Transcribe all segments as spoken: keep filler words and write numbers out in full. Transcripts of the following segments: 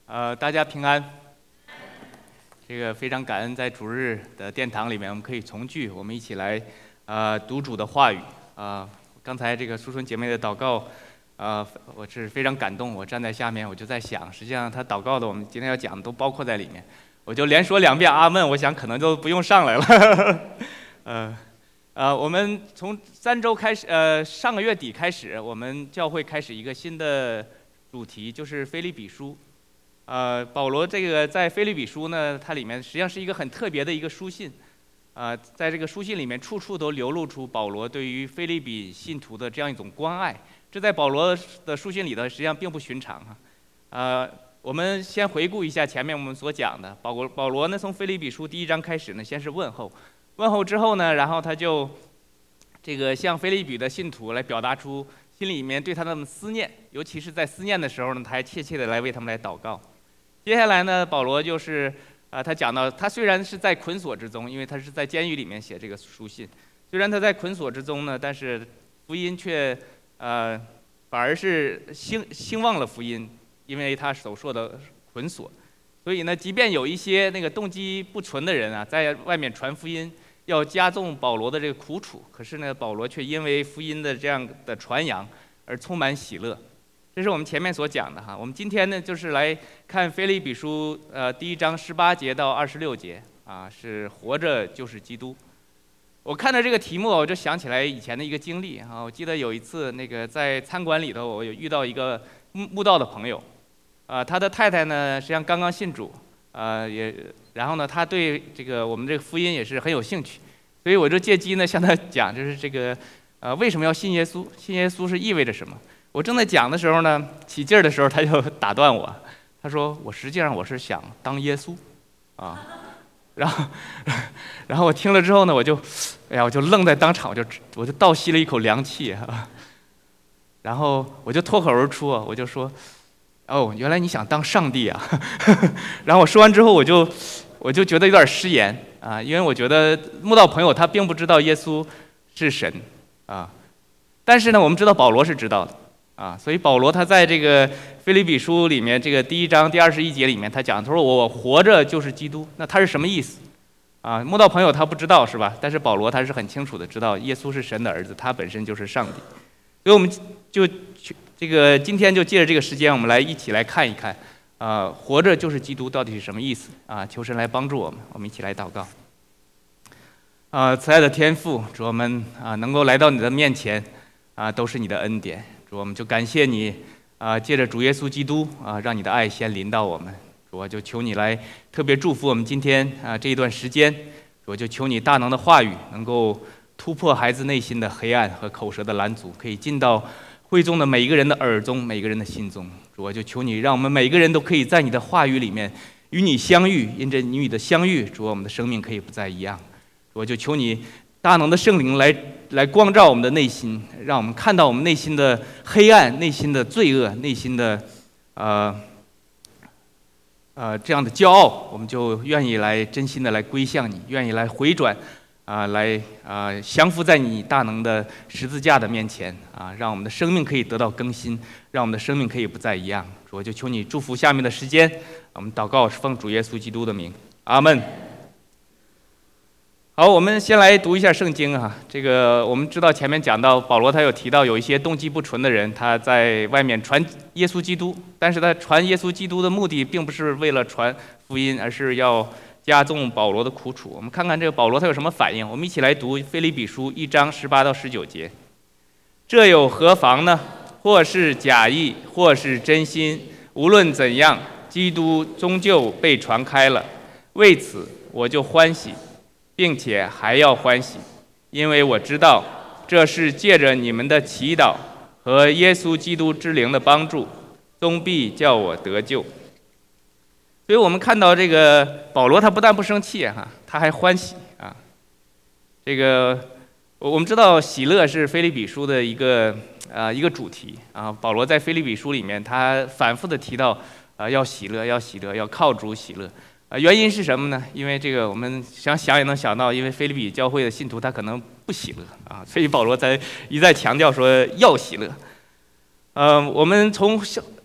呃，大家平安。这个非常感恩，在主日的殿堂里面，我们可以重聚，我们一起来呃读主的话语啊、呃。刚才这个淑春姐妹的祷告，呃，我是非常感动。我站在下面，我就在想，实际上她祷告的，我们今天要讲的都包括在里面。我就连说两遍阿门，我想可能就不用上来了。呃。呃，我们从三周开始，呃，上个月底开始，我们教会开始一个新的主题，就是腓立比书。呃，保罗这个在腓立比书呢，它里面实际上是一个很特别的一个书信。呃，在这个书信里面，处处都流露出保罗对于腓立比信徒的这样一种关爱。这在保罗的书信里头，实际上并不寻常哈。呃，我们先回顾一下前面我们所讲的，保罗保罗呢，从腓立比书第一章开始呢，先是问候。问候之后呢，然后他就这个向腓立比的信徒来表达出心里面对他的思念，尤其是在思念的时候呢，他还切切的来为他们来祷告。接下来呢，保罗就是啊、呃，他讲到他虽然是在捆锁之中，因为他是在监狱里面写这个书信，虽然他在捆锁之中呢，但是福音却呃反而是兴兴旺了福音，因为他所受的捆锁。所以呢，即便有一些那个动机不纯的人啊，在外面传福音，要加重保罗的这个苦楚，可是呢，保罗却因为福音的这样的传扬而充满喜乐。这是我们前面所讲的哈。我们今天呢，就是来看腓立比书呃第一章十八节到二十六节啊，是活着就是基督。我看到这个题目，我就想起来以前的一个经历啊。我记得有一次那个在餐馆里头，我有遇到一个慕道的朋友，啊、呃，他的太太呢实际上刚刚信主。呃，也，然后呢，他对这个我们这个福音也是很有兴趣，所以我就借机呢向他讲，就是这个，呃，为什么要信耶稣？信耶稣是意味着什么？我正在讲的时候呢，起劲儿的时候，他就打断我，他说：“我实际上我是想当耶稣，啊。”然后，然后我听了之后呢，我就，哎呀，我就愣在当场，我就我就倒吸了一口凉气啊，然后我就脱口而出啊，我就说。哦，原来你想当上帝啊！然后我说完之后，我就我就觉得有点失言啊，因为我觉得慕道朋友他并不知道耶稣是神啊，但是呢，我们知道保罗是知道的啊，所以保罗他在这个腓立比书里面这个第一章第二十一节里面，他讲他说我活着就是基督，那他是什么意思啊？慕道朋友他不知道是吧？但是保罗他是很清楚的知道耶稣是神的儿子，他本身就是上帝，所以我们就去。这个今天就借着这个时间，我们来一起来看一看，啊、呃，活着就是基督到底是什么意思啊？求神来帮助我们，我们一起来祷告。啊、呃，慈爱的天父，主我们啊能够来到你的面前，啊都是你的恩典，主我们就感谢你啊，借着主耶稣基督啊，让你的爱先临到我们，主我就求你来特别祝福我们今天啊这一段时间，主我就求你大能的话语能够突破孩子内心的黑暗和口舌的拦阻，可以进到。会中的每一个人的耳中，每一个人的心中，主我就求你，让我们每一个人都可以在你的话语里面与你相遇，因着你与的相遇，主我们的生命可以不再一样。主我就求你大能的圣灵来来光照我们的内心，让我们看到我们内心的黑暗、内心的罪恶、内心的呃呃这样的骄傲，我们就愿意来真心的来归向你，愿意来回转。啊、呃，来啊、呃，降服在你大能的十字架的面前啊，让我们的生命可以得到更新，让我们的生命可以不再一样。主，我就求你祝福下面的时间，我们祷告是奉主耶稣基督的名，阿门。好，我们先来读一下圣经啊。这个我们知道前面讲到保罗他有提到有一些动机不纯的人，他在外面传耶稣基督，但是他传耶稣基督的目的并不是为了传福音，而是要。加重保罗的苦楚，我们看看这个保罗他有什么反应。我们一起来读腓立比书一章十八到十九节。这有何妨呢？或是假意，或是真心，无论怎样，基督终究被传开了。为此，我就欢喜，并且还要欢喜，因为我知道这是借着你们的祈祷和耶稣基督之灵的帮助，终必叫我得救。所以我们看到这个保罗，他不但不生气哈，他还欢喜啊。这个我们知道喜乐是腓立比书的一个呃一个主题啊。保罗在腓立比书里面，他反复的提到啊要喜乐，要喜乐，要靠主喜乐。啊，原因是什么呢？因为这个我们想想也能想到，因为腓立比教会的信徒他可能不喜乐啊，所以保罗才一再强调说要喜乐。呃，我们从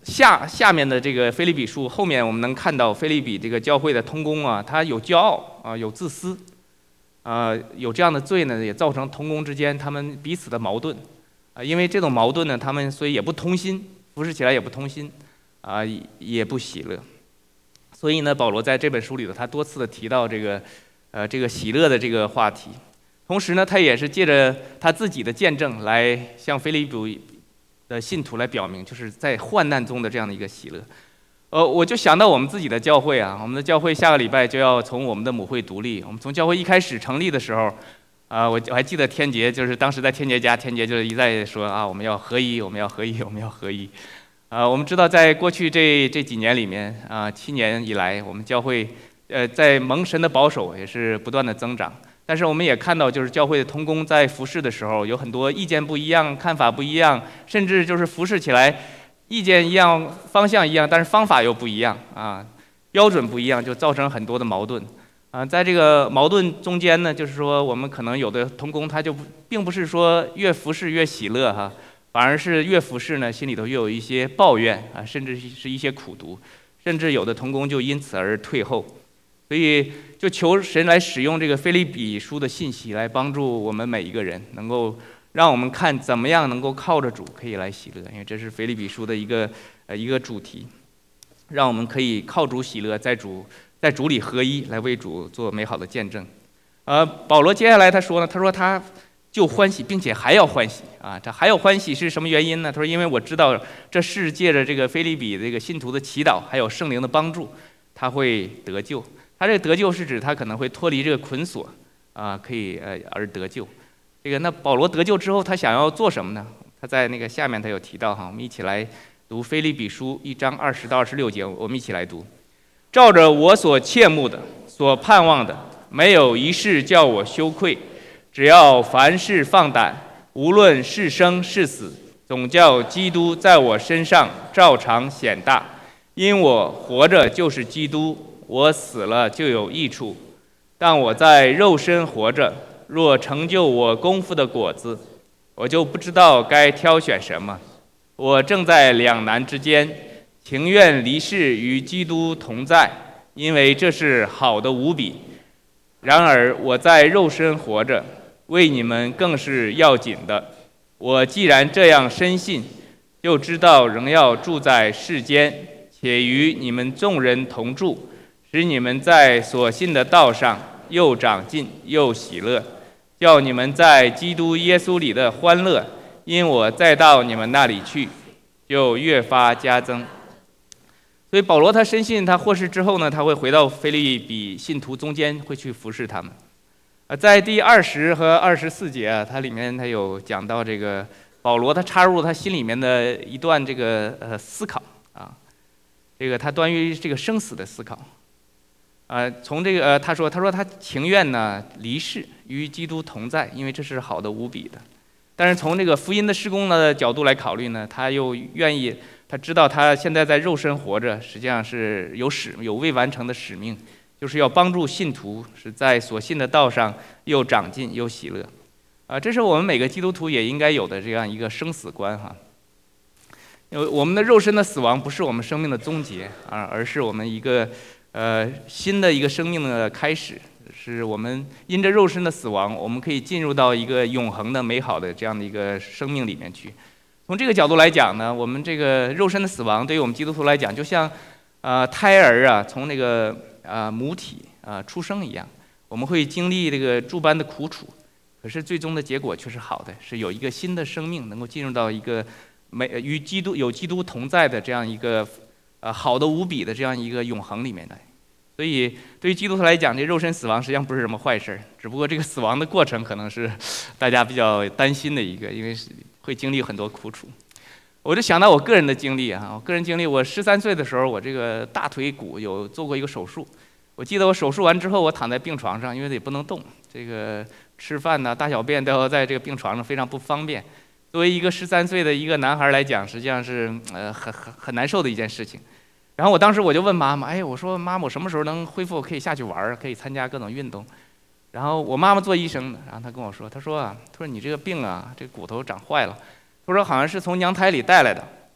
下下面的这个腓立比书后面，我们能看到腓立比这个教会的同工啊，他有骄傲啊，有自私，啊，有这样的罪呢，也造成同工之间他们彼此的矛盾啊。因为这种矛盾呢，他们所以也不同心，服侍起来也不同心啊，也不喜乐。所以呢，保罗在这本书里头，他多次的提到这个呃这个喜乐的这个话题。同时呢，他也是借着他自己的见证来向腓立比的信徒来表明，就是在患难中的这样的一个喜乐。呃，我就想到我们自己的教会啊，我们的教会下个礼拜就要从我们的母会独立。我们从教会一开始成立的时候，啊、呃，我我还记得天杰，就是当时在天杰家，天杰就是一再说啊，我们要合一，我们要合一，我们要合一。啊、呃，我们知道在过去这这几年里面啊、呃，七年以来，我们教会呃在蒙神的保守也是不断的增长。但是我们也看到，就是教会的同工在服侍的时候，有很多意见不一样、看法不一样，甚至就是服侍起来意见一样、方向一样，但是方法又不一样啊，标准不一样，就造成很多的矛盾啊。在这个矛盾中间呢，就是说我们可能有的同工他就并不是说越服侍越喜乐哈，反而是越服侍呢心里头越有一些抱怨啊，甚至是一些苦毒，甚至有的同工就因此而退后。所以就求神来使用这个腓立比书的信息，来帮助我们每一个人，能够让我们看怎么样能够靠着主可以来喜乐，因为这是腓立比书的一个呃一个主题，让我们可以靠主喜乐，在主在主里合一，来为主做美好的见证。呃，保罗接下来他说呢，他说他就欢喜，并且还要欢喜啊！这还有欢喜是什么原因呢？他说，因为我知道这是借着这个腓立比这个信徒的祈祷，还有圣灵的帮助，他会得救。他这个得救是指他可能会脱离这个捆锁啊，可以呃而得救。这个那保罗得救之后，他想要做什么呢？他在那个下面他有提到哈，我们一起来读腓立比书一章二十到二十六节，我们一起来读。照着我所切慕的、所盼望的，没有一事叫我羞愧，只要凡事放胆，无论是生是死，总叫基督在我身上照常显大。因我活着就是基督。我死了就有益处，但我在肉身活着，若成就我功夫的果子，我就不知道该挑选什么。我正在两难之间，情愿离世与基督同在，因为这是好的无比。然而我在肉身活着，为你们更是要紧的。我既然这样深信，就知道仍要住在世间，且与你们众人同住，使你们在所信的道上又长进又喜乐，叫你们在基督耶稣里的欢乐，因我再到你们那里去，就越发加增。所以保罗他深信，他获释之后呢，他会回到腓立比信徒中间，会去服侍他们。呃，在第二十和二十四节啊，它里面他有讲到这个保罗他插入他心里面的一段这个呃思考啊，这个他关于这个生死的思考。呃，从这个呃，他说，他说他情愿呢离世与基督同在，因为这是好的无比的。但是从这个福音的事工的角度来考虑呢，他又愿意，他知道他现在在肉身活着，实际上是有使有未完成的使命，就是要帮助信徒是在所信的道上又长进又喜乐。啊、呃，这是我们每个基督徒也应该有的这样一个生死观哈。因为我们的肉身的死亡不是我们生命的终结啊，而是我们一个。呃，新的一个生命的开始，是我们因着肉身的死亡，我们可以进入到一个永恒的、美好的这样的一个生命里面去。从这个角度来讲呢，我们这个肉身的死亡，对于我们基督徒来讲，就像呃胎儿啊从那个呃母体啊、呃、出生一样，我们会经历这个诸般的苦楚，可是最终的结果却是好的，是有一个新的生命能够进入到一个美与基督有基督同在的这样一个。呃，好的无比的这样一个永恒里面的，所以对于基督徒来讲，这肉身死亡实际上不是什么坏事，只不过这个死亡的过程可能是大家比较担心的一个，因为会经历很多苦楚。我就想到我个人的经历啊，我个人经历，我十三岁的时候，我这个大腿骨有做过一个手术。我记得我手术完之后，我躺在病床上，因为也不能动，这个吃饭呢、大小便都要在这个病床上，非常不方便。作为一个十三岁的一个男孩来讲，实际上是呃很很很难受的一件事情。然后我当时我就问妈妈，哎，我说妈妈，我什么时候能恢复，可以下去玩，可以参加各种运动？然后我妈妈做医生的，然后她跟我说，她说啊，她说你这个病啊，这个骨头长坏了，她说好像是从娘胎里带来的。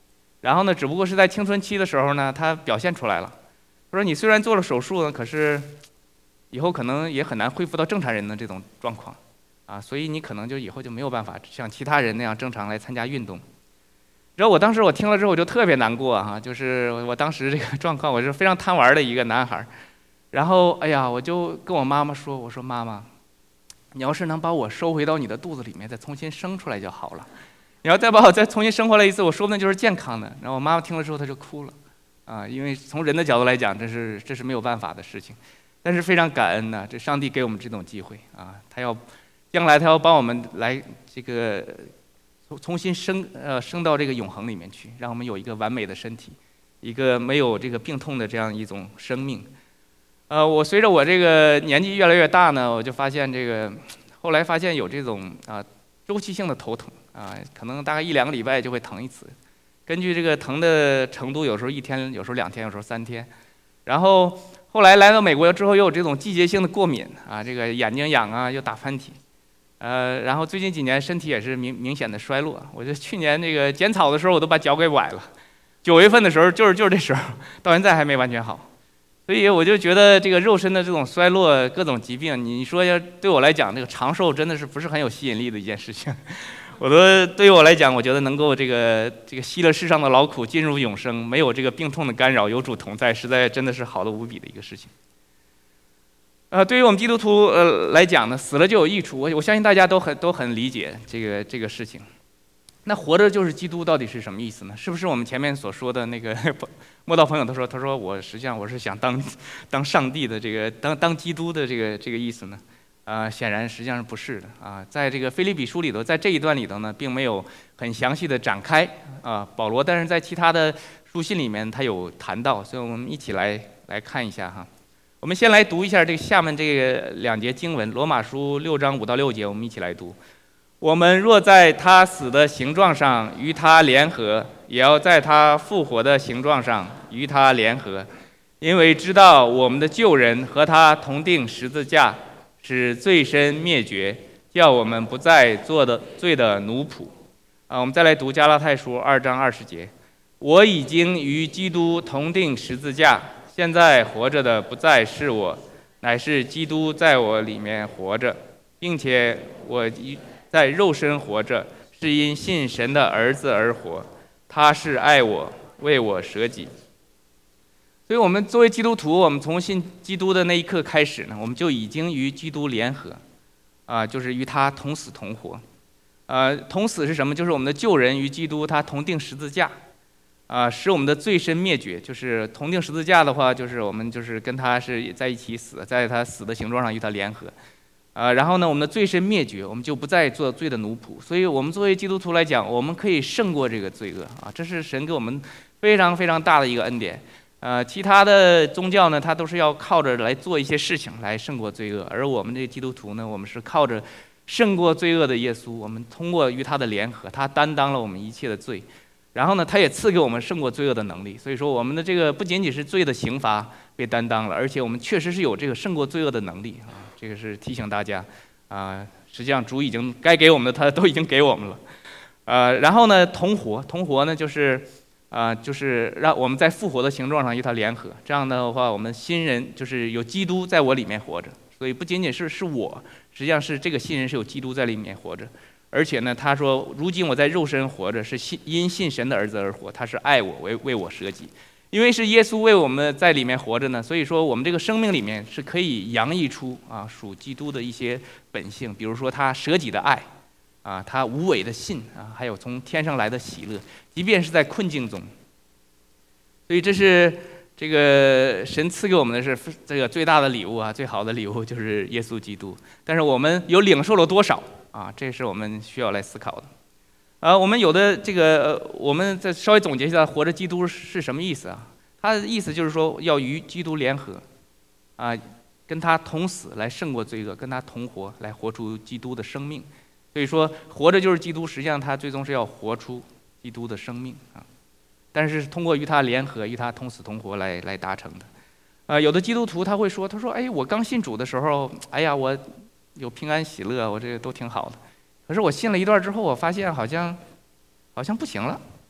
然后呢，只不过是在青春期的时候呢，它表现出来了。他说你虽然做了手术呢，可是以后可能也很难恢复到正常人的这种状况，啊，所以你可能就以后就没有办法像其他人那样正常来参加运动。然后我当时我听了之后我就特别难过哈、啊，就是我当时这个状况，我是非常贪玩的一个男孩，然后哎呀，我就跟我妈妈说，我说妈妈，你要是能把我收回到你的肚子里面，再重新生出来就好了。你要再把我再重新生回来一次，我说不定就是健康的。然后我妈妈听了之后，她就哭了，啊，因为从人的角度来讲，这是这是没有办法的事情。但是非常感恩呢、啊，这上帝给我们这种机会啊，他要将来他要帮我们来这个重新生呃生到这个永恒里面去，让我们有一个完美的身体，一个没有这个病痛的这样一种生命。呃，我随着我这个年纪越来越大呢，我就发现这个后来发现有这种啊周期性的头疼啊，可能大概一两个礼拜就会疼一次，根据这个疼的程度，有时候一天，有时候两天，有时候三天。然后后来来到美国之后，又有这种季节性的过敏啊，这个眼睛痒啊，又打喷嚏，呃，然后最近几年身体也是明明显的衰落。我就去年这个剪草的时候，我都把脚给崴了，九月份的时候就是就是这时候，到现在还没完全好。所以我就觉得这个肉身的这种衰落，各种疾病，你说要对我来讲，这个长寿真的是不是很有吸引力的一件事情。我都对于我来讲，我觉得能够这个这个息了世上的劳苦，进入永生，没有这个病痛的干扰，有主同在，实在真的是好的无比的一个事情。呃，对于我们基督徒呃来讲呢，死了就有益处，我我相信大家都很都很理解这个这个事情。那活着就是基督到底是什么意思呢？是不是我们前面所说的那个莫道朋友他说他说我实际上我是想当当上帝的这个当当基督的这个这个意思呢？啊、呃，显然实际上是不是的啊。在这个腓立比书里头，在这一段里头呢，并没有很详细的展开啊。保罗但是在其他的书信里面他有谈到，所以我们一起来来看一下哈。我们先来读一下这个下面这个两节经文，罗马书六章五到六节，我们一起来读。我们若在他死的形状上与他联合，也要在他复活的形状上与他联合，因为知道我们的旧人和他同定十字架，使罪身灭绝，叫我们不再做的罪的奴仆。啊，我们再来读加拉太书二章二十节。我已经与基督同定十字架，现在活着的不再是我，乃是基督在我里面活着，并且我在肉身活着，是因信神的儿子而活，他是爱我，为我舍己。所以我们作为基督徒，我们从信基督的那一刻开始呢，我们就已经与基督联合，啊、呃，就是与他同死同活。呃，同死是什么？就是我们的旧人与基督他同定十字架，啊、呃，使我们的罪身灭绝。就是同定十字架的话，就是我们就是跟他是在一起死，在他死的形状上与他联合。啊、呃，然后呢，我们的罪身灭绝，我们就不再做罪的奴仆。所以，我们作为基督徒来讲，我们可以胜过这个罪恶啊！这是神给我们非常非常大的一个恩典。呃，其他的宗教呢，它都是要靠着来做一些事情来胜过罪恶，而我们这个基督徒呢，我们是靠着胜过罪恶的耶稣，我们通过与他的联合，他担当了我们一切的罪，然后呢，他也赐给我们胜过罪恶的能力。所以说，我们的这个不仅仅是罪的刑罚被担当了，而且我们确实是有这个胜过罪恶的能力啊！这个是提醒大家啊、呃，实际上主已经该给我们的，他都已经给我们了。呃，然后呢，同活，同活呢就是。啊、呃，就是让我们在复活的形状上与他联合，这样的话，我们新人就是有基督在我里面活着，所以不仅仅是是我，实际上是这个新人是有基督在里面活着，而且呢，他说，如今我在肉身活着，是信因信神的儿子而活，他是爱我，为为我舍己，因为是耶稣为我们在里面活着呢，所以说我们这个生命里面是可以洋溢出啊属基督的一些本性，比如说他舍己的爱。啊，他无伪的信啊，还有从天上来的喜乐，即便是在困境中。所以这是这个神赐给我们的是这个最大的礼物啊，最好的礼物就是耶稣基督。但是我们有领受了多少啊？这是我们需要来思考的。啊，我们有的这个，我们再稍微总结一下，活着基督是什么意思啊？他的意思就是说要与基督联合，啊，跟他同死来胜过罪恶，跟他同活来活出基督的生命。所以说，活着就是基督，实际上他最终是要活出基督的生命啊，但是通过与他联合、与他同死同活来来达成的。呃，有的基督徒他会说，他说：“哎，我刚信主的时候，哎呀，我有平安喜乐，我这个都挺好的。可是我信了一段之后，我发现好像好像不行了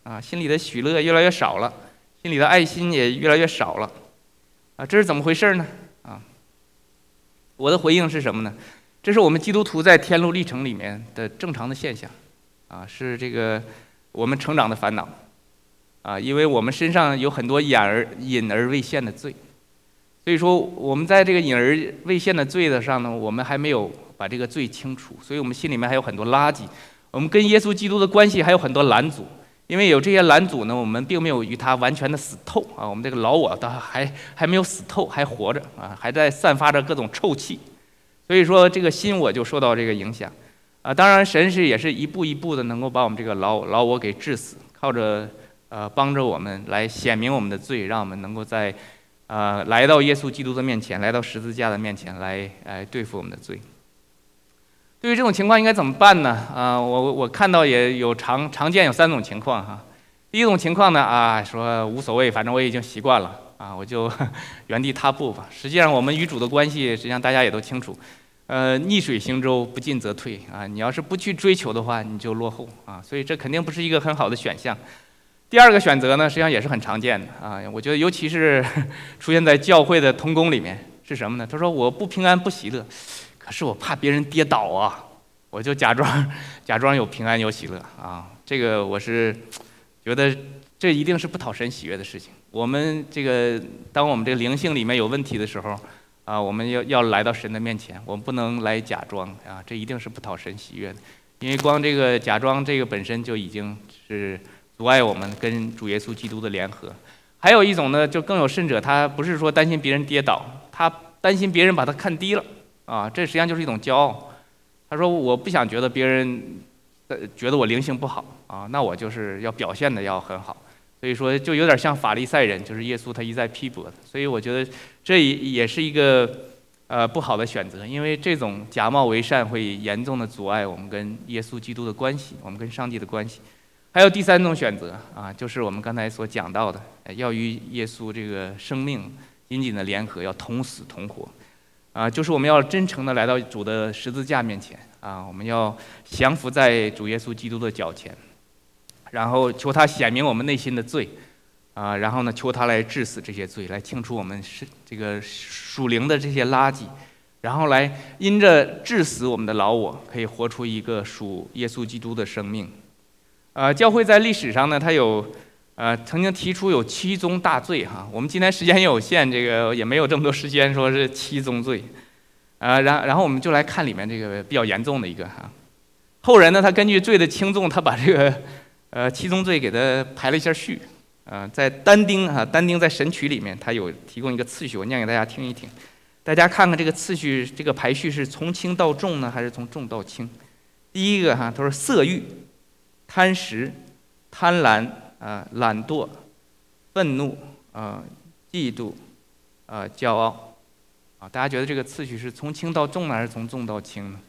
啊，心里的喜乐越来越少了，心里的爱心也越来越少了，啊，这是怎么回事呢？啊，我的回应是什么呢？这是我们基督徒在天路历程里面的正常的现象，啊，是这个我们成长的烦恼，啊，因为我们身上有很多隐而隐而未现的罪，所以说我们在这个隐而未现的罪的上呢，我们还没有把这个罪清除，所以我们心里面还有很多垃圾，我们跟耶稣基督的关系还有很多拦阻。因为有这些拦阻呢，我们并没有与他完全的死透啊，我们这个老我他还还没有死透，还活着啊，还在散发着各种臭气，所以说这个心我就受到这个影响啊。当然，神是也是一步一步的能够把我们这个老老我给治死，靠着呃帮着我们来显明我们的罪，让我们能够在呃来到耶稣基督的面前，来到十字架的面前来来对付我们的罪。对于这种情况应该怎么办呢？啊，我我看到也有常常见有三种情况哈。第一种情况呢，啊，说无所谓，反正我已经习惯了啊，我就原地踏步吧。实际上，我们与主的关系，实际上大家也都清楚，呃，逆水行舟，不进则退啊。你要是不去追求的话，你就落后啊。所以这肯定不是一个很好的选项。第二个选择呢，实际上也是很常见的啊。我觉得尤其是出现在教会的同工里面是什么呢？他说我不平安不喜乐。可是我怕别人跌倒啊，我就假装假装有平安有喜乐啊。这个我是觉得这一定是不讨神喜悦的事情。我们这个当我们这个灵性里面有问题的时候啊，我们要要来到神的面前，我们不能来假装啊，这一定是不讨神喜悦的。因为光这个假装这个本身就已经是阻碍我们跟主耶稣基督的联合。还有一种呢，就更有甚者，他不是说担心别人跌倒，他担心别人把他看低了。啊，这实际上就是一种骄傲。他说：“我不想觉得别人觉得我灵性不好啊，那我就是要表现的要很好。所以说，就有点像法利赛人，就是耶稣他一再批驳的。所以我觉得这也是一个呃不好的选择，因为这种假冒为善会严重的阻碍我们跟耶稣基督的关系，我们跟上帝的关系。还有第三种选择啊，就是我们刚才所讲到的，要与耶稣这个生命紧紧的联合，要同死同活。”啊，就是我们要真诚的来到主的十字架面前啊，我们要降服在主耶稣基督的脚前，然后求他显明我们内心的罪啊，然后呢，求他来治死这些罪，来清除我们是这个属灵的这些垃圾，然后来因着治死我们的老我，可以活出一个属耶稣基督的生命。呃，教会在历史上呢，它有。呃，曾经提出有七宗大罪哈，我们今天时间也有限，这个也没有这么多时间说是七宗罪，啊、呃，然然后我们就来看里面这个比较严重的一个哈，后人呢，他根据罪的轻重，他把这个呃七宗罪给他排了一下序，啊、呃，在但丁哈，但丁在神曲里面他有提供一个次序，我念给大家听一听，大家看看这个次序，这个排序是从轻到重呢，还是从重到轻？第一个哈，他说色欲、贪食、贪婪。啊、呃，懒惰、愤怒、啊、呃，嫉妒、啊、呃，骄傲，啊，大家觉得这个次序是从轻到重呢，还是从重到轻呢？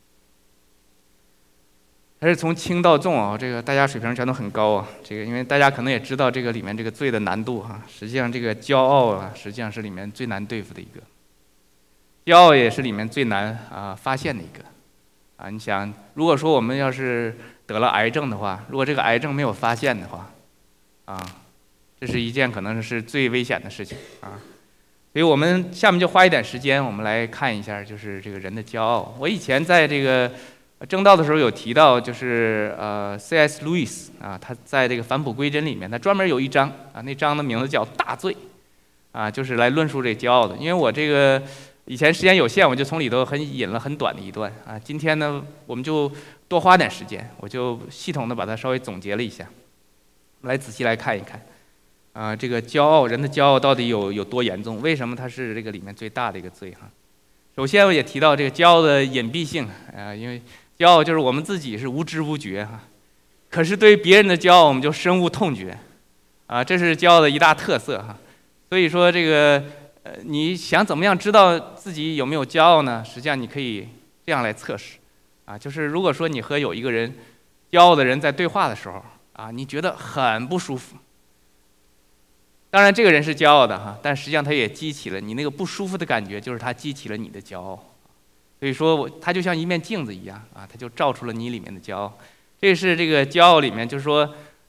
还是从轻到重啊？这个大家水平全都很高啊。这个因为大家可能也知道这个里面这个罪的难度哈、啊。实际上这个骄傲啊，实际上是里面最难对付的一个，骄傲也是里面最难啊发现的一个。啊，你想，如果说我们要是得了癌症的话，如果这个癌症没有发现的话，啊，这是一件可能是最危险的事情啊，所以我们下面就花一点时间，我们来看一下，就是这个人的骄傲。我以前在这个正道的时候有提到，就是呃 C S 路易斯啊，他在这个返璞归真里面，他专门有一章啊，那章的名字叫大罪啊，就是来论述这骄傲的。因为我这个以前时间有限，我就从里头很引了很短的一段啊，今天呢我们就多花点时间，我就系统的把它稍微总结了一下。来仔细来看一看，啊、呃，这个骄傲，人的骄傲到底有有多严重？为什么它是这个里面最大的一个罪哈？首先我也提到这个骄傲的隐蔽性啊、呃，因为骄傲就是我们自己是无知无觉哈，可是对于别人的骄傲我们就深恶痛绝，啊、呃，这是骄傲的一大特色哈。所以说这个呃，你想怎么样知道自己有没有骄傲呢？实际上你可以这样来测试，啊，就是如果说你和有一个人骄傲的人在对话的时候。啊，你觉得很不舒服。当然，这个人是骄傲的哈，但实际上他也激起了你那个不舒服的感觉，就是他激起了你的骄傲。所以说，我他就像一面镜子一样啊，他就照出了你里面的骄傲。这是这个骄傲里面，就是说，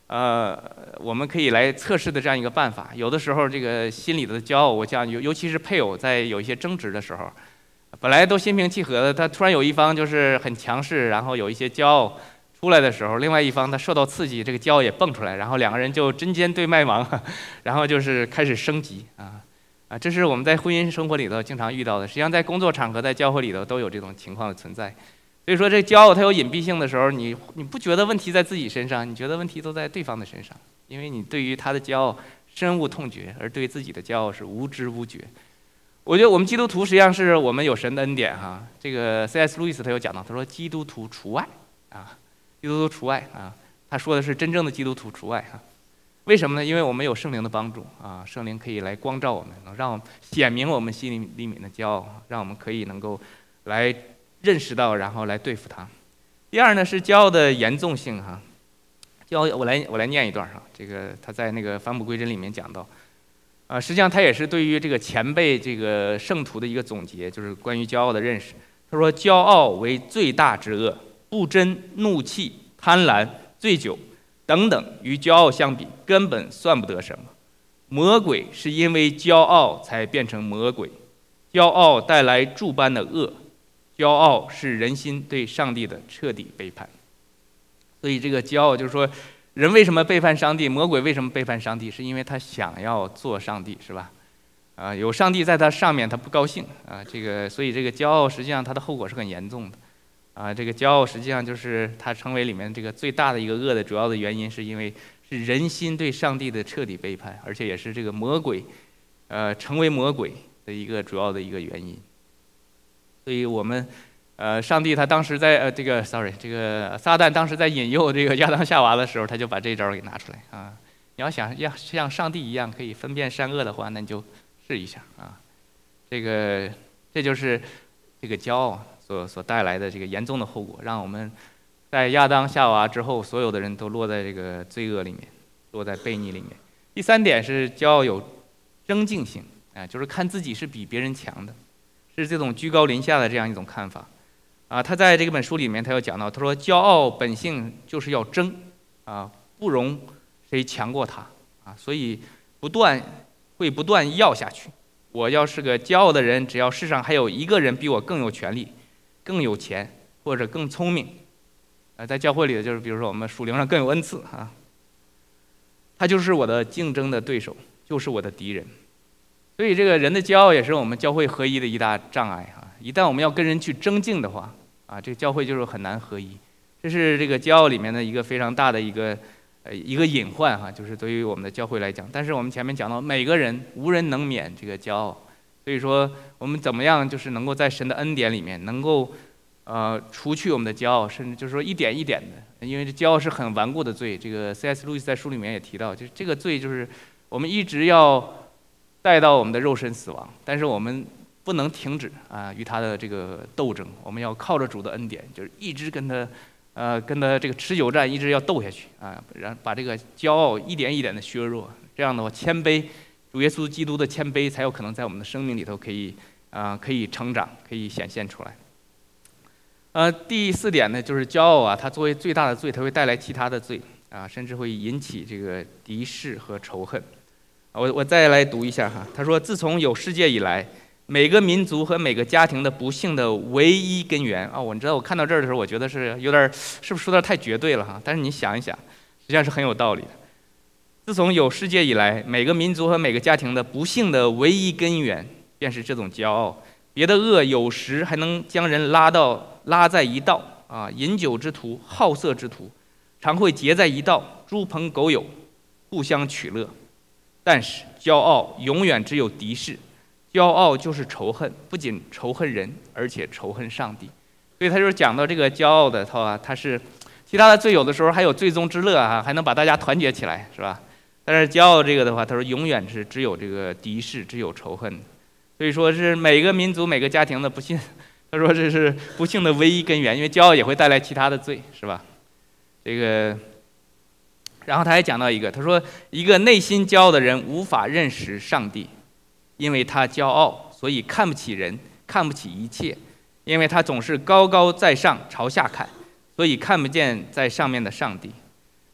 呃，我们可以来测试的这样一个办法。有的时候，这个心里的骄傲，我讲尤尤其是配偶在有一些争执的时候，本来都心平气和的，他突然有一方就是很强势，然后有一些骄傲出来的时候，另外一方他受到刺激，这个骄傲也蹦出来，然后两个人就针尖对麦芒，然后就是开始升级啊啊！这是我们在婚姻生活里头经常遇到的，实际上在工作场合、在教会里头都有这种情况的存在。所以说，这骄傲它有隐蔽性的时候，你你不觉得问题在自己身上，你觉得问题都在对方的身上，因为你对于他的骄傲深恶痛绝，而对自己的骄傲是无知无觉。我觉得我们基督徒实际上是我们有神的恩典哈。这个 C S 路易斯他有讲到，他说基督徒除外啊，基督徒除外啊，他说的是真正的基督徒除外哈。为什么呢？因为我们有圣灵的帮助啊，圣灵可以来光照我们，能让我们显明我们心里里面的骄傲，让我们可以能够来认识到，然后来对付它。第二呢是骄傲的严重性哈。骄傲，我来我来念一段哈，这个他在那个返璞归真里面讲到。啊，实际上他也是对于这个前辈这个圣徒的一个总结，就是关于骄傲的认识。他说：“骄傲为最大之恶，不争、怒气、贪婪、醉酒等等，与骄傲相比，根本算不得什么。魔鬼是因为骄傲才变成魔鬼，骄傲带来诸般的恶，骄傲是人心对上帝的彻底背叛。”所以这个骄傲就是说，人为什么背叛上帝？魔鬼为什么背叛上帝？是因为他想要做上帝，是吧？啊，有上帝在他上面，他不高兴啊。这个，所以这个骄傲实际上它的后果是很严重的。啊，这个骄傲实际上就是它成为里面这个最大的一个恶的主要的原因，是因为是人心对上帝的彻底背叛，而且也是这个魔鬼，呃，成为魔鬼的一个主要的一个原因。所以我们。呃，上帝他当时在呃这个 sorry 这个撒旦当时在引诱这个亚当夏娃的时候，他就把这招给拿出来啊。你要想要像上帝一样可以分辨善恶的话，那你就试一下啊。这个这就是这个骄傲所所带来的这个严重的后果，让我们在亚当夏娃之后，所有的人都落在这个罪恶里面，落在悖逆里面。第三点是骄傲有争竞性啊，就是看自己是比别人强的，是这种居高临下的这样一种看法。啊，他在这本书里面，他有讲到，他说骄傲本性就是要争，啊，不容谁强过他，啊，所以不断会不断要下去。我要是个骄傲的人，只要世上还有一个人比我更有权利、更有钱或者更聪明，啊，在教会里的就是比如说我们属灵上更有恩赐啊，他就是我的竞争的对手，就是我的敌人。所以这个人的骄傲也是我们教会合一的一大障碍啊！一旦我们要跟人去争竞的话，啊，这个教会就是很难合一，这是这个骄傲里面的一个非常大的一个呃一个隐患哈，就是对于我们的教会来讲。但是我们前面讲到，每个人无人能免这个骄傲，所以说我们怎么样就是能够在神的恩典里面能够呃除去我们的骄傲，甚至就是说一点一点的，因为这骄傲是很顽固的罪。这个 C S 路易斯在书里面也提到，就是这个罪就是我们一直要带到我们的肉身死亡，但是我们不能停止啊，与他的这个斗争，我们要靠着主的恩典，就是一直跟他，呃，跟他这个持久战，一直要斗下去啊，然后把这个骄傲一点一点的削弱。这样的话，谦卑，主耶稣基督的谦卑，才有可能在我们的生命里头可以啊、呃，可以成长，可以显现出来。呃，第四点呢，就是骄傲啊，它作为最大的罪，它会带来其他的罪啊，甚至会引起这个敌视和仇恨。我我再来读一下哈，他说，自从有世界以来。每个民族和每个家庭的不幸的唯一根源啊，我知道我看到这儿的时候，我觉得是有点，是不是说的太绝对了哈？但是你想一想，实际上是很有道理的。自从有世界以来，每个民族和每个家庭的不幸的唯一根源，便是这种骄傲。别的恶有时还能将人拉到拉在一道啊，饮酒之徒、好色之徒，常会结在一道，猪朋狗友，互相取乐。但是骄傲永远只有敌视。骄傲就是仇恨，不仅仇恨人，而且仇恨上帝。所以他就是讲到这个骄傲的话，他是其他的罪有的时候还有罪中之乐啊，还能把大家团结起来，是吧？但是骄傲这个的话，他说永远是只有这个敌视，只有仇恨。所以说是每个民族、每个家庭的不幸，他说这是不幸的唯一根源，因为骄傲也会带来其他的罪，是吧？这个，然后他还讲到一个，他说一个内心骄傲的人无法认识上帝。因为他骄傲，所以看不起人，看不起一切；因为他总是高高在上，朝下看，所以看不见在上面的上帝。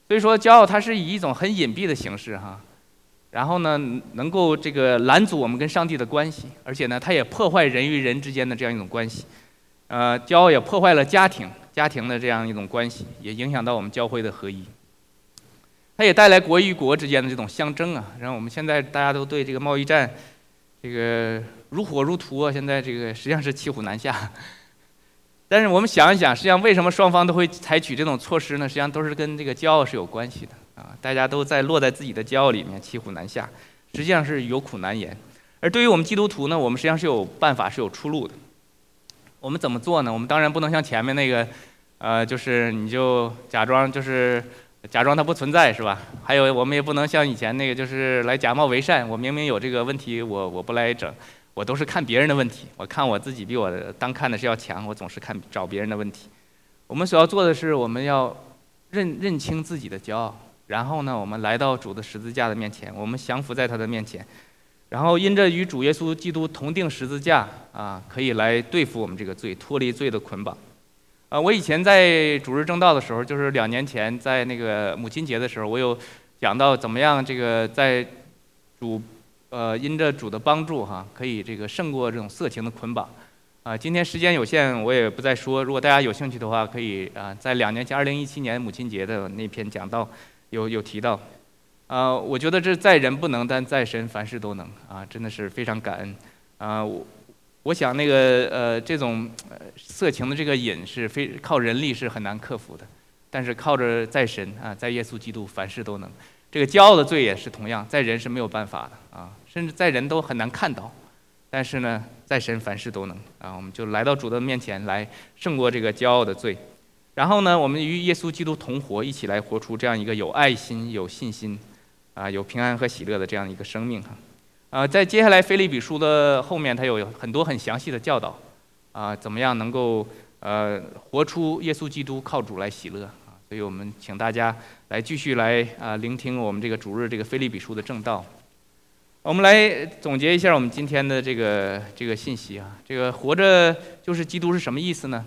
所以说，骄傲它是以一种很隐蔽的形式哈，然后呢，能够这个拦阻我们跟上帝的关系，而且呢，它也破坏人与人之间的这样一种关系。呃，骄傲也破坏了家庭家庭的这样一种关系，也影响到我们教会的合一。它也带来国与国之间的这种相争啊，让我们现在大家都对这个贸易战，这个如火如荼啊，现在这个实际上是骑虎难下。但是我们想一想，实际上为什么双方都会采取这种措施呢？实际上都是跟这个骄傲是有关系的啊，大家都在落在自己的骄傲里面，骑虎难下，实际上是有苦难言。而对于我们基督徒呢，我们实际上是有办法，是有出路的。我们怎么做呢？我们当然不能像前面那个，呃，就是你就假装就是假装它不存在，是吧？还有我们也不能像以前那个，就是来假冒为善。我明明有这个问题，我我不来整，我都是看别人的问题，我看我自己比我当看的是要强，我总是看找别人的问题。我们所要做的是，我们要认认清自己的骄傲，然后呢，我们来到主的十字架的面前，我们降服在他的面前。然后因着与主耶稣基督同定十字架啊，可以来对付我们这个罪，脱离罪的捆绑。啊，我以前在主日正道的时候，就是两年前在那个母亲节的时候，我有讲到怎么样这个在主呃因着主的帮助哈，可以这个胜过这种色情的捆绑。啊，今天时间有限，我也不再说。如果大家有兴趣的话，可以啊，在两年前二零一七年母亲节的那篇讲道有有提到。啊、呃，我觉得这在人不能，但在神凡事都能啊，真的是非常感恩啊、呃。我我想那个呃，这种、呃、色情的这个瘾是非靠人力是很难克服的，但是靠着在神啊，在耶稣基督凡事都能。这个骄傲的罪也是同样，在人是没有办法的啊，甚至在人都很难看到，但是呢，在神凡事都能啊。我们就来到主的面前来胜过这个骄傲的罪，然后呢，我们与耶稣基督同活，一起来活出这样一个有爱心、有信心。啊，有平安和喜乐的这样一个生命哈，啊，在接下来腓立比书的后面，它有很多很详细的教导，啊，怎么样能够呃活出耶稣基督靠主来喜乐啊，所以我们请大家来继续来啊聆听我们这个主日这个腓立比书的正道。我们来总结一下我们今天的这个这个信息啊，这个活着就是基督是什么意思呢？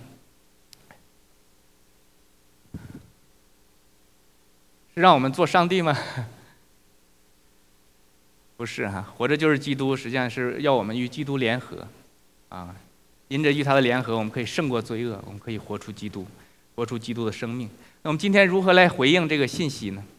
是让我们做上帝吗？不是哈，活着就是基督，实际上是要我们与基督联合，啊，因着与他的联合，我们可以胜过罪恶，我们可以活出基督，活出基督的生命。那我们今天如何来回应这个信息呢？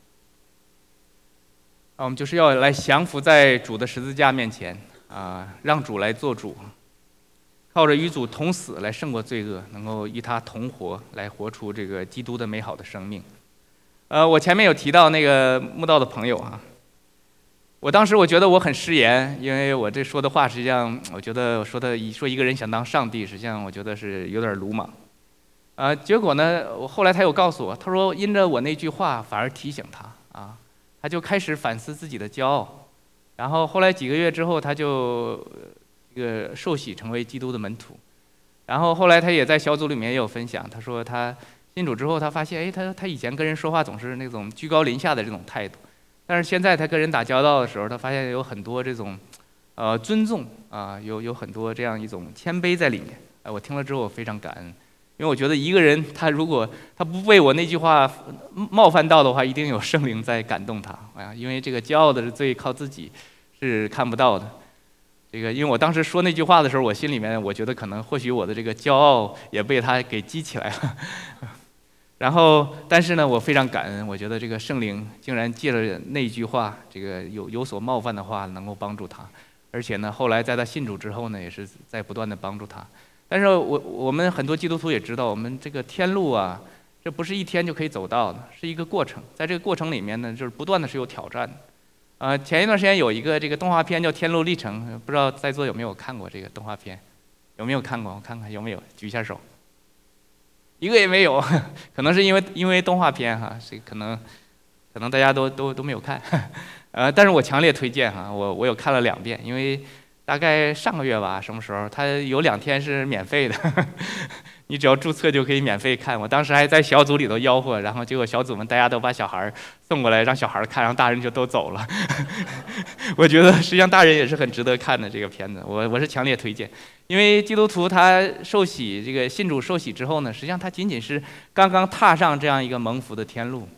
啊，我们就是要来降服在主的十字架面前，啊，让主来做主，靠着与主同死来胜过罪恶，能够与他同活，来活出这个基督的美好的生命。呃，我前面有提到那个慕道的朋友啊。我当时我觉得我很失言，因为我这说的话实际上，我觉得我说的说一个人想当上帝，实际上我觉得是有点鲁莽。啊、呃，结果呢，我后来他又告诉我，他说因着我那句话，反而提醒他啊，他就开始反思自己的骄傲。然后后来几个月之后，他就这个受洗成为基督的门徒。然后后来他也在小组里面也有分享，他说他信主之后，他发现，哎，他他以前跟人说话总是那种居高临下的这种态度。但是现在他跟人打交道的时候，他发现有很多这种，呃，尊重啊，有有很多这样一种谦卑在里面。哎，我听了之后我非常感恩，因为我觉得一个人他如果他不被我那句话冒犯到的话，一定有圣灵在感动他啊，因为这个骄傲的罪靠自己是看不到的。这个因为我当时说那句话的时候，我心里面我觉得可能或许我的这个骄傲也被他给激起来了。然后，但是呢，我非常感恩，我觉得这个圣灵竟然借着那句话，这个有有所冒犯的话，能够帮助他，而且呢，后来在他信主之后呢，也是在不断的帮助他。但是我我们很多基督徒也知道，我们这个天路啊，这不是一天就可以走到的，是一个过程。在这个过程里面呢，就是不断的是有挑战的。呃，前一段时间有一个这个动画片叫《天路历程》，不知道在座有没有看过这个动画片？有没有看过？我看看有没有，举一下手。一个也没有，可能是因为因为动画片哈，这可能可能大家都都都没有看，呃，但是我强烈推荐哈，我我有看了两遍，因为大概上个月吧，什么时候它有两天是免费的，你只要注册就可以免费看。我当时还在小组里头吆喝，然后结果小组们大家都把小孩送过来让小孩看，然后大人就都走了。我觉得实际上大人也是很值得看的这个片子，我我是强烈推荐。因为基督徒他受洗，这个信主受洗之后呢，实际上他仅仅是刚刚踏上这样一个蒙福的天路。这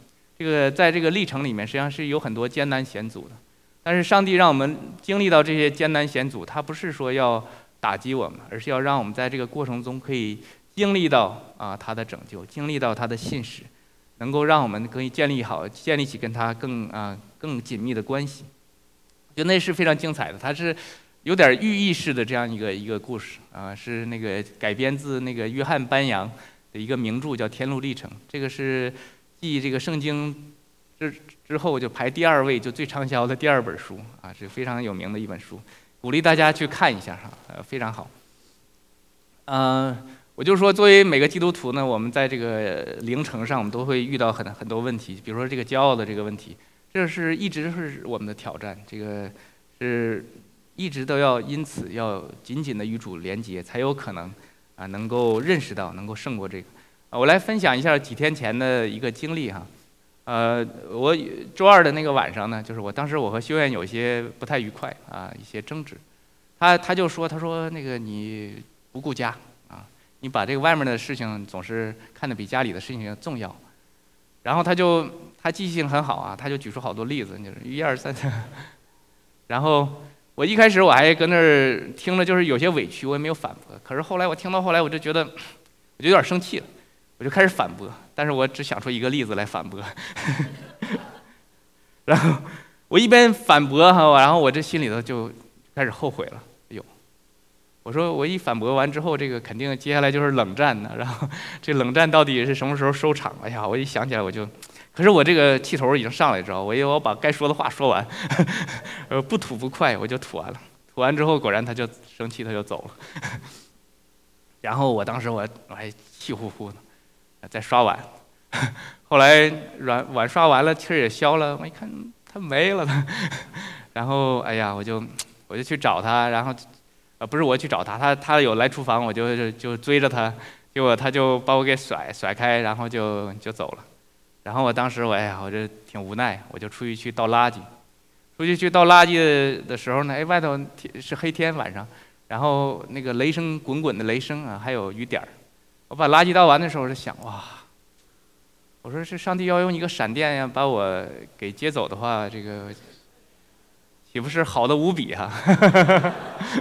这个在这个历程里面，实际上是有很多艰难险阻的。但是上帝让我们经历到这些艰难险阻，他不是说要打击我们，而是要让我们在这个过程中可以经历到啊他的拯救，经历到他的信实，能够让我们可以建立好、建立起跟他更啊更紧密的关系。我觉得那是非常精彩的，它是有点寓意式的这样一个一个故事啊，是那个改编自那个约翰班扬的一个名著叫《天路历程》，这个是继这个圣经之之后就排第二位，就最畅销的第二本书啊，是非常有名的一本书，鼓励大家去看一下哈，呃，非常好。嗯、呃，我就说，作为每个基督徒呢，我们在这个灵程上，我们都会遇到很很多问题，比如说这个骄傲的这个问题，这是一直是我们的挑战，这个是一直都要因此要紧紧的与主连接，才有可能啊能够认识到，能够胜过这个。啊，我来分享一下几天前的一个经历哈。呃，我周二的那个晚上呢，就是我当时我和修院有些不太愉快啊，一些争执。他他就说，他说那个你不顾家啊，你把这个外面的事情总是看得比家里的事情重要。然后他就他记性很好啊，他就举出好多例子，就是一二三。然后我一开始我还搁那儿听着，就是有些委屈，我也没有反驳。可是后来我听到后来，我就觉得我就有点生气了。我就开始反驳，但是我只想出一个例子来反驳。然后我一边反驳哈，然后我这心里头就开始后悔了。哎呦，我说我一反驳完之后，这个肯定接下来就是冷战呢。然后这冷战到底是什么时候收场？哎呀，我一想起来我就，可是我这个气头已经上来，知道，我以为我把该说的话说完，呃，不吐不快，我就吐完了。吐完之后，果然他就生气，他就走了。然后我当时我我还气呼呼的。再刷碗，后来软碗刷完了，气儿也消了，我一看他没了，然后哎呀，我就我就去找他，然后呃不是我去找他，他他有来厨房，我就就追着他，结果他就把我给甩甩开，然后就就走了。然后我当时我哎呀，我这挺无奈，我就出去去倒垃圾，出去去倒垃圾的时候呢，哎外头是黑天晚上，然后那个雷声滚滚的雷声啊，还有雨点儿。我把垃圾倒完的时候，我就想哇，我说是上帝要用一个闪电呀把我给接走的话，这个岂不是好的无比哈、啊？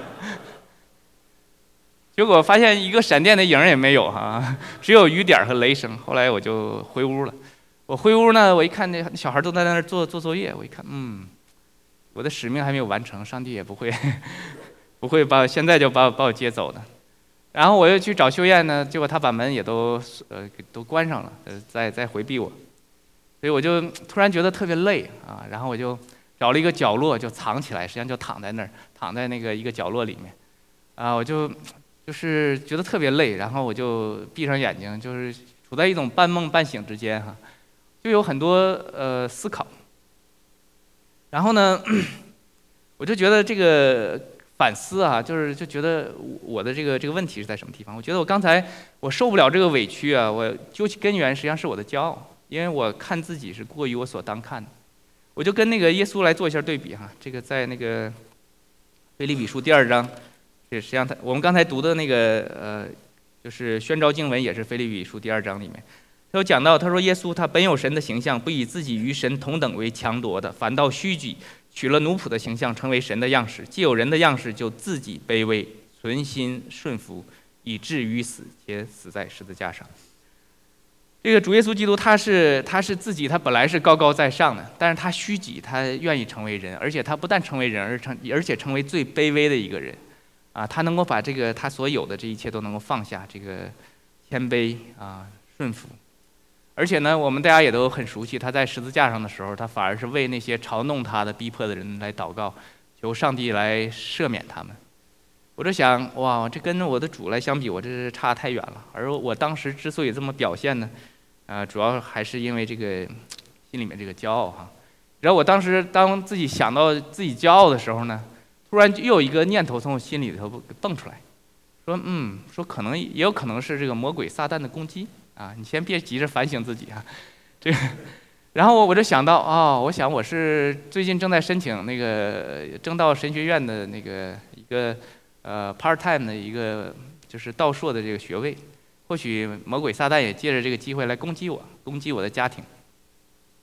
结果发现一个闪电的影也没有哈、啊，只有雨点和雷声。后来我就回屋了。我回屋呢，我一看那小孩都在那儿做做作业，我一看，嗯，我的使命还没有完成，上帝也不会不会把现在就把我把我接走的。然后我又去找修燕呢，结果他把门也都呃都关上了，呃，在在回避我，所以我就突然觉得特别累啊，然后我就找了一个角落就藏起来，实际上就躺在那儿，躺在那个一个角落里面，啊，我就就是觉得特别累，然后我就闭上眼睛，就是处在一种半梦半醒之间哈，就有很多呃思考，然后呢，我就觉得这个。反思啊，就是就觉得我的这个这个问题是在什么地方？我觉得我刚才我受不了这个委屈啊，我究其根源实际上是我的骄傲，因为我看自己是过于我所当看的。我就跟那个耶稣来做一下对比哈，这个在那个腓立比书第二章，这实际上他我们刚才读的那个呃，就是宣召经文也是腓立比书第二章里面，他有讲到，他说耶稣他本有神的形象，不以自己与神同等为强夺的，反倒虚己。取了奴仆的形象，成为神的样式。既有人的样式，就自己卑微，存心顺服，以至于死，且死在十字架上。这个主耶稣基督，他是他是自己，他本来是高高在上的，但是他虚己，他愿意成为人，而且他不但成为人，而成而且成为最卑微的一个人，啊，他能够把这个他所有的这一切都能够放下，这个谦卑啊，顺服。而且呢，我们大家也都很熟悉，他在十字架上的时候，他反而是为那些嘲弄他的、逼迫的人来祷告，求上帝来赦免他们。我就想，哇，这跟我的主来相比，我这是差太远了。而我当时之所以这么表现呢，呃，主要还是因为这个心里面这个骄傲哈。然后我当时当自己想到自己骄傲的时候呢，突然又有一个念头从我心里头蹦出来，说，嗯，说可能也有可能是这个魔鬼撒旦的攻击。啊，你先别急着反省自己啊，这个，然后我我就想到，哦，我想我是最近正在申请那个正道神学院的那个一个呃 part time 的一个就是道硕的这个学位，或许魔鬼撒旦也借着这个机会来攻击我，攻击我的家庭。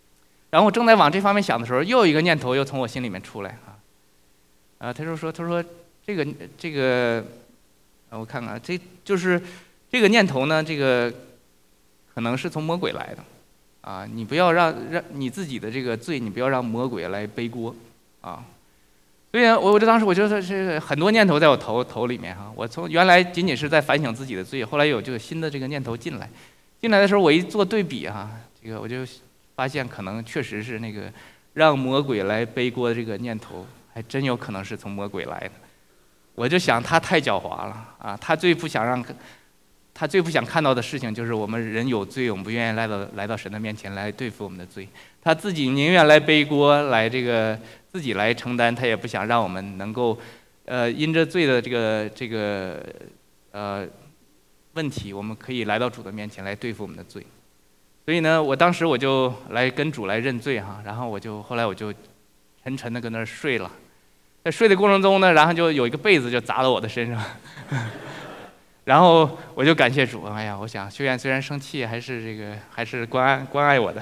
然后我正在往这方面想的时候，又有一个念头又从我心里面出来啊，啊，他就说，他说这个这个，我看看，这就是这个念头呢，这个可能是从魔鬼来的，啊，你不要让让你自己的这个罪，你不要让魔鬼来背锅，啊。所以呢，我我就当时我觉得是很多念头在我头头里面哈，我从原来仅仅是在反省自己的罪，后来有这个新的这个念头进来，进来的时候我一做对比哈，这个我就发现可能确实是那个让魔鬼来背锅的这个念头，还真有可能是从魔鬼来的。我就想他太狡猾了啊，他最不想让，他最不想看到的事情就是我们人有罪，我们不愿意来到来到神的面前来对付我们的罪，他自己宁愿来背锅，来这个。自己来承担，他也不想让我们能够，呃，因着罪的这个这个呃问题，我们可以来到主的面前来对付我们的罪。所以呢，我当时我就来跟主来认罪哈，然后我就后来我就沉沉的跟那儿睡了，在睡的过程中呢，然后就有一个被子就砸到我的身上，然后我就感谢主，哎呀，我想修院虽然生气，还是这个还是关爱关爱我的。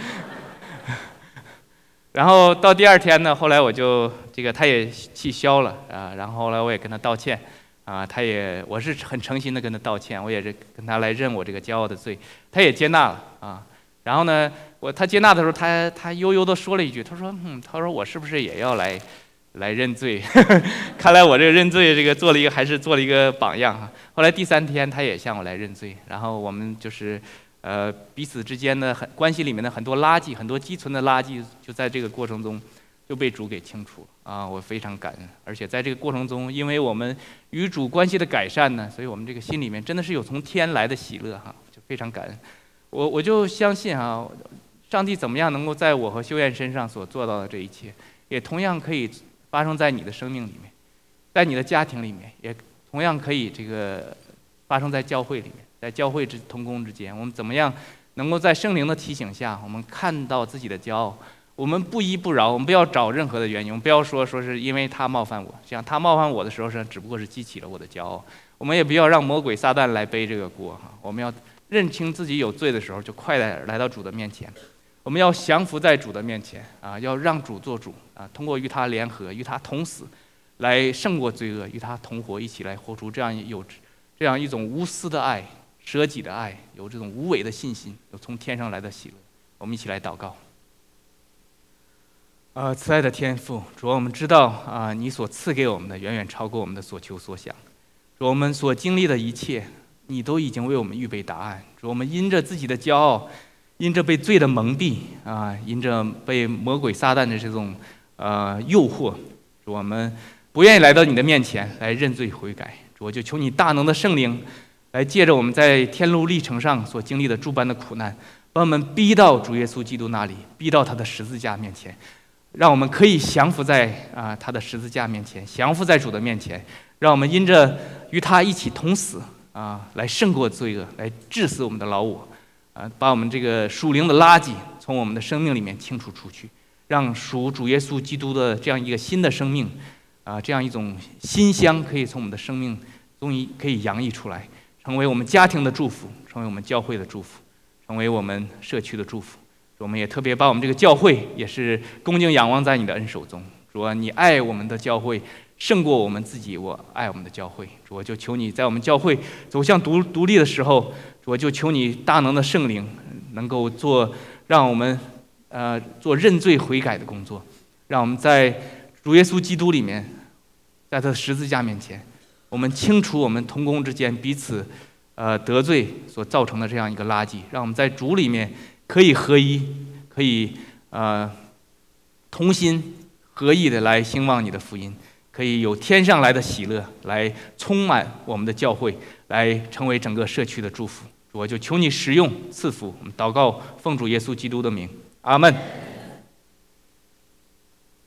然后到第二天呢，后来我就这个他也气消了啊，然后后来我也跟他道歉啊，他也我是很诚心的跟他道歉，我也是跟他来认我这个骄傲的罪，他也接纳了啊。然后呢，我他接纳的时候，他他悠悠的说了一句，他说嗯，他说我是不是也要来来认罪？看来我这个认罪这个做了一个还是做了一个榜样哈。后来第三天他也向我来认罪，然后我们就是。呃，彼此之间的很关系里面的很多垃圾，很多积存的垃圾，就在这个过程中就被主给清除了啊！我非常感恩，而且在这个过程中，因为我们与主关系的改善呢，所以我们这个心里面真的是有从天来的喜乐哈，就非常感恩。我我就相信哈，上帝怎么样能够在我和修院身上所做到的这一切，也同样可以发生在你的生命里面，在你的家庭里面，也同样可以这个发生在教会里面。在教会之同工之间，我们怎么样能够在圣灵的提醒下，我们看到自己的骄傲，我们不依不饶，我们不要找任何的原因，我们不要说说是因为他冒犯我，像他冒犯我的时候是只不过是激起了我的骄傲，我们也不要让魔鬼撒旦来背这个锅哈，我们要认清自己有罪的时候，就快点来到主的面前，我们要降服在主的面前啊，要让主做主啊，通过与他联合，与他同死，来胜过罪恶，与他同活，一起来活出这样有这样一种无私的爱。舍己的爱，有这种无伪的信心，有从天上来的喜乐。我们一起来祷告。呃，慈爱的天父，主，我们知道啊、呃，你所赐给我们的远远超过我们的所求所想。主，我们所经历的一切，你都已经为我们预备答案。主，我们因着自己的骄傲，因着被罪的蒙蔽啊、呃，因着被魔鬼撒旦的这种呃诱惑，主，我们不愿意来到你的面前来认罪悔改。主，我就求你大能的圣灵。来借着我们在天路历程上所经历的诸般的苦难，把我们逼到主耶稣基督那里，逼到他的十字架面前，让我们可以降服在啊、呃、他的十字架面前，降服在主的面前，让我们因着与他一起同死啊、呃，来胜过罪恶，来治死我们的老我啊、呃，把我们这个属灵的垃圾从我们的生命里面清除出去，让属主耶稣基督的这样一个新的生命啊、呃，这样一种馨香可以从我们的生命终于可以洋溢出来。成为我们家庭的祝福，成为我们教会的祝福，成为我们社区的祝福。我们也特别把我们这个教会也是恭敬仰望在你的恩手中。主啊，你爱我们的教会胜过我们自己，我爱我们的教会。主啊，就求你在我们教会走向独独立的时候，主啊，就求你大能的圣灵能够做，让我们呃做认罪悔改的工作，让我们在主耶稣基督里面，在他的十字架面前。我们清除我们同工之间彼此，呃得罪所造成的这样一个垃圾，让我们在主里面可以合一，可以呃同心合意的来兴旺你的福音，可以有天上来的喜乐来充满我们的教会，来成为整个社区的祝福。我就求你使用赐福，我们祷告奉主耶稣基督的名，阿们。